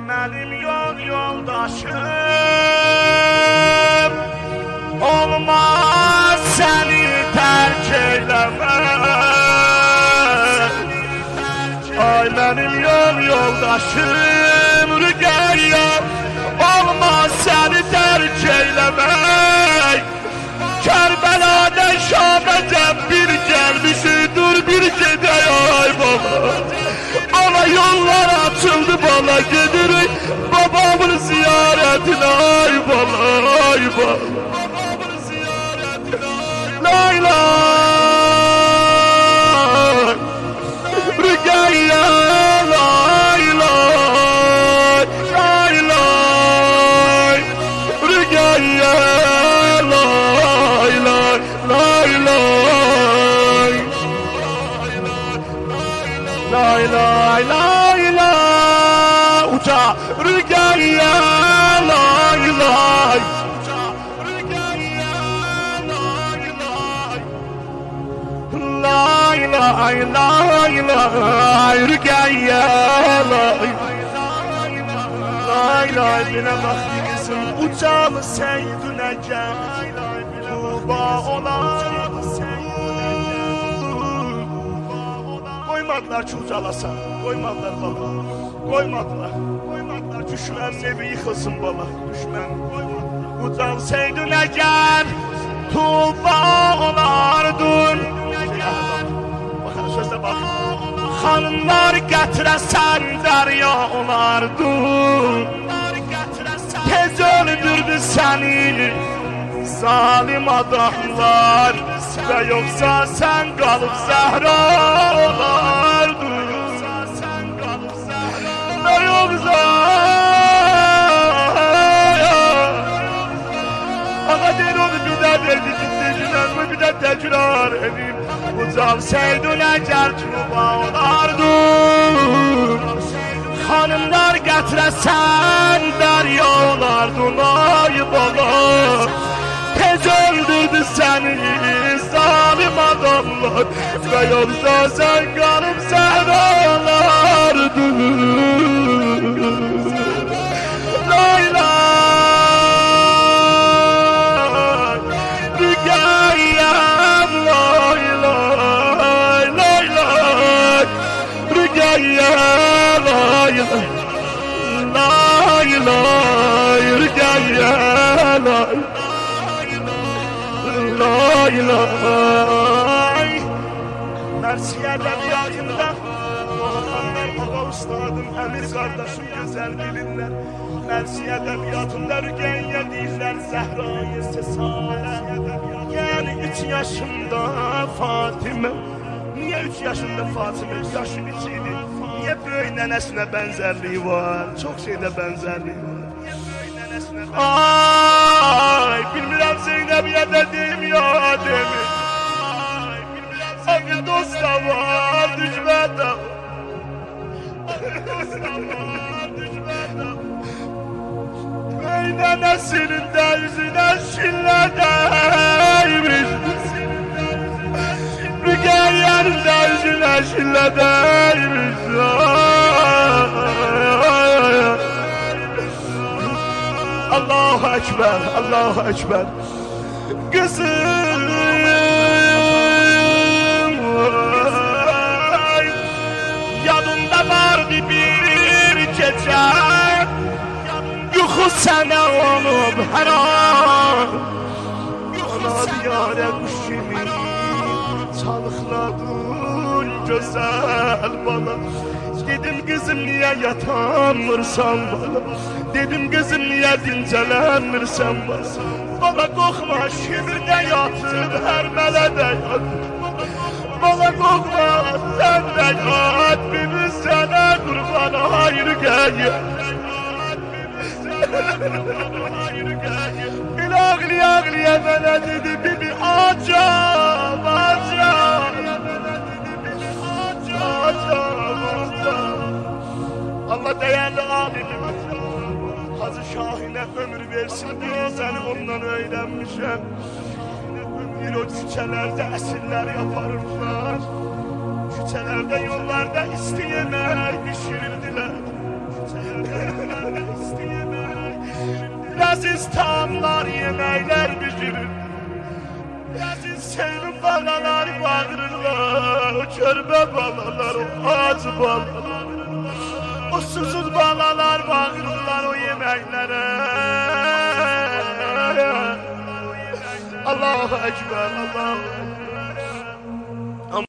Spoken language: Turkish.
Benim yoldaşım olmaz seni terk eylemez. Ay benim yoldaşım Rüqeyyə olmaz seni terk eylemek. Kerbeladan Şam'dan bir gelmişi dur bir gidey ay baba. Ana yollar açıldı bana gidirik babamın ziyaretine ay baba ay baba. Lay lay Rüqeyyə lay lay lay lay Rüqeyyə lay lay lay lay lay lay lay lay uca Rüqeyyə lay lay lay lay lay lay Rüqeyyə lay lay lay bile baktımızın ucalı seydüne gel Tuğba olan koymadılar ki ucalasan koymadılar baba koymadılar düşmenin evi yıkılsın baba düşmen ucal seydüne gel Tuğba olardın bakın sözde bak hanımlar getiresen derya olardın tez öldürdü seni zalim adamlar ve yoksa sen kalıp Zehra olardın ve yoksa ama den onu bir daha bir de tekrar edeyim ucal seydüne gel Tuğba olardın hanımlar getiresen derya olardın ay baba tez öldürdü seni zalim adamlar ve yoksa sen kalıp Zehra olardın lay lay Rüqeyyəm lay lay lay lay Rüqeyyə lay lay lay Rüqeyyə lay lay lay Mersiye edebiyatında Oğlanlar ağa ustadım Emir kardeşim güzel bilirler Mersiye edebiyatında Rüqeyyə deyirlər Zehra'yı sesare Yani 3 yaşında Fatime Niye 3 yaşında Fatime yaşı içiydi Niye böyük nənəsinə benzerliği var Çok şeyde benzerliği var Ay bilmirəm Zeynəbiyə dedim ya demin Abi dost da var düşmən de Ey nənəsinin də yüzünə şillə dəymiş Rüqeyyənin də yüzünə şillə dəymiş Allahu Ekber, Allahu Ekber Kızım Yanımda vardı bir gece Yuxu sənə olub hər an Ana diyarə quş kimi Çalıqladın gözəl bana Dedim kızım niye yatanmırsan bana Dedim kızım niye dincələnmirsən bana Bana qorxma şimirdə yatıb hər mələdə yat Bana qorxma sən də yat Bibi sənə qurban hayır Rüqeyyə Bir ağlıya mənə dedi Bibi acam Allah değerli alimim Hacı Şahin'e ömür versin diye seni ondan öğrenmişim Bir o küçelerde esirler yaparırlar Küçelerde yollarda isteyemek pişirirdiler Leziz tamlar, yemekler pişirir. Leziz sevim balalar bağırırlar. O körbe balalar, o acı balalar. O susuz balalar bağırırlar o yemeklere. Allahu Ekber, Allahu Ekber.